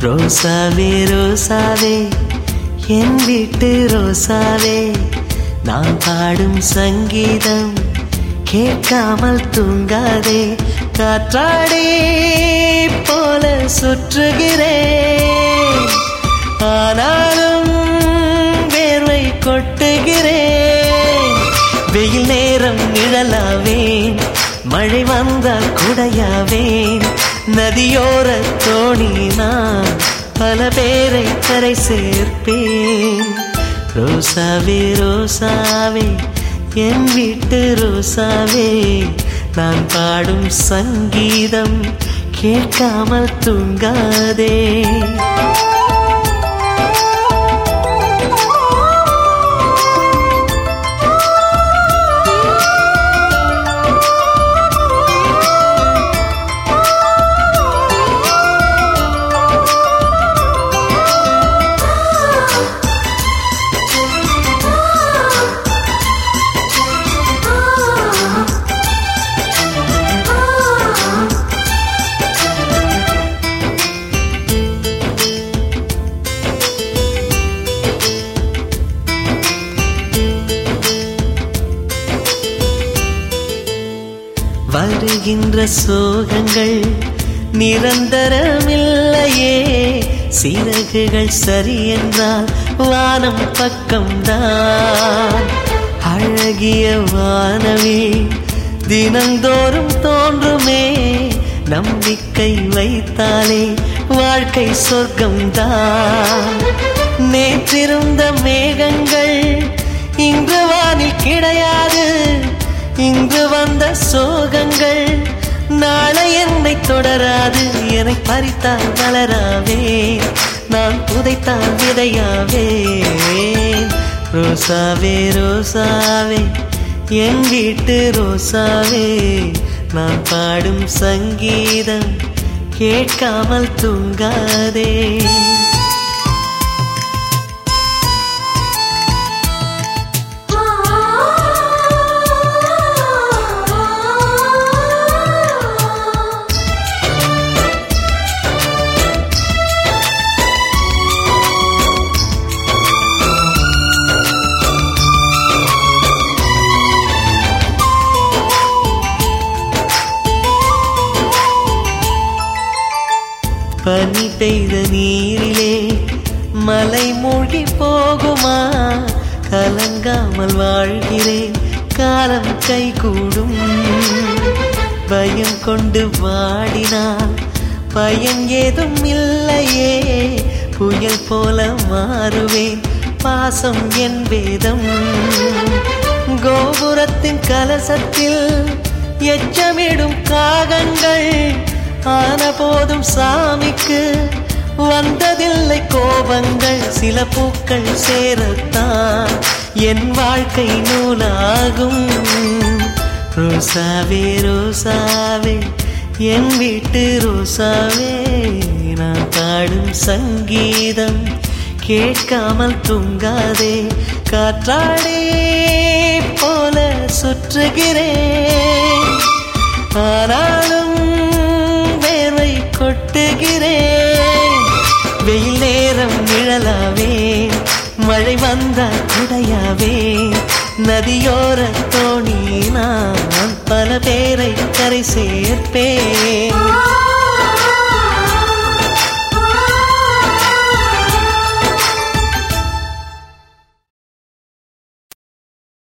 ரோசாவே ரோசாவே என் வீட்டு ரோசாவே, நான் பாடும் சங்கீதம் கேட்காமல் தூங்காதே. காற்றாடி போல சுற்றுகிறேன், ஆனாலும் வேர்வை கொட்டுகிறேன். வெயில் நேரம் நிழலாவேன், மழை வந்தால் குடையாவேன். நதியோர தோணி நான் பல பேரை கரை சேர்ப்பேன். ரோசாவே ரோசாவே என் வீட்டு ரோசாவே, நான் பாடும் சங்கீதம் கேட்காமல் தூங்காதே. வருகின்ற சோகங்கள் நிரந்தரமில்லையே, சிறகுகள் சரி என்றால் வானம் பக்கம்தான். அழகிய வானவே தினந்தோறும் தோன்றுமே, நம்பிக்கை வைத்தாலே வாழ்க்கை சொர்க்கம்தான். நேற்றிருந்த மேகங்கள் இன்று வானில் கிடையாது, இங்கு வந்த சோகங்கள் நாளை என்னை தொடராது. என்னை பறித்தால் வளராவே, நான் புதைத்தால் விதையாவே. ரோசாவே ரோசாவே என் வீட்டு ரோசாவே, நான் பாடும் சங்கீதம் கேட்காமல் தூங்காதே. பனி பெய்த நீரிலே மலை மூழ்கி போகுமா, கலங்காமல் வாழ்கிறேன் காலம் கைகூடும். பயம் கொண்டு வாடினால் பயன் ஏதும் இல்லையே, புயல் போல மாறுவேன் பாசம் என் வேதம். கோபுரத்தின் கலசத்தில் எச்சமிடும் காகங்கள் ஆன போதும் சாமிக்கு வந்ததில்லை கோபங்கள். சில பூக்கள் சேரத்தான் என் வாழ்க்கை நூலாகும். ரோசாவே ரோசாவே என் வீட்டு ரோசாவே, நான் பாடும் சங்கீதம் கேட்காமல் தூங்காதே. காற்றாடி போல சுற்றுகிறேன், ஆனாலும் வேர்வை கொட்டுகிறேன். வெயில் நேரம் நிழலாவே, மழை வந்தால் குடையாவே. நதியோர தோணி நான் பல பேரை கரை சேர்ப்பேன்.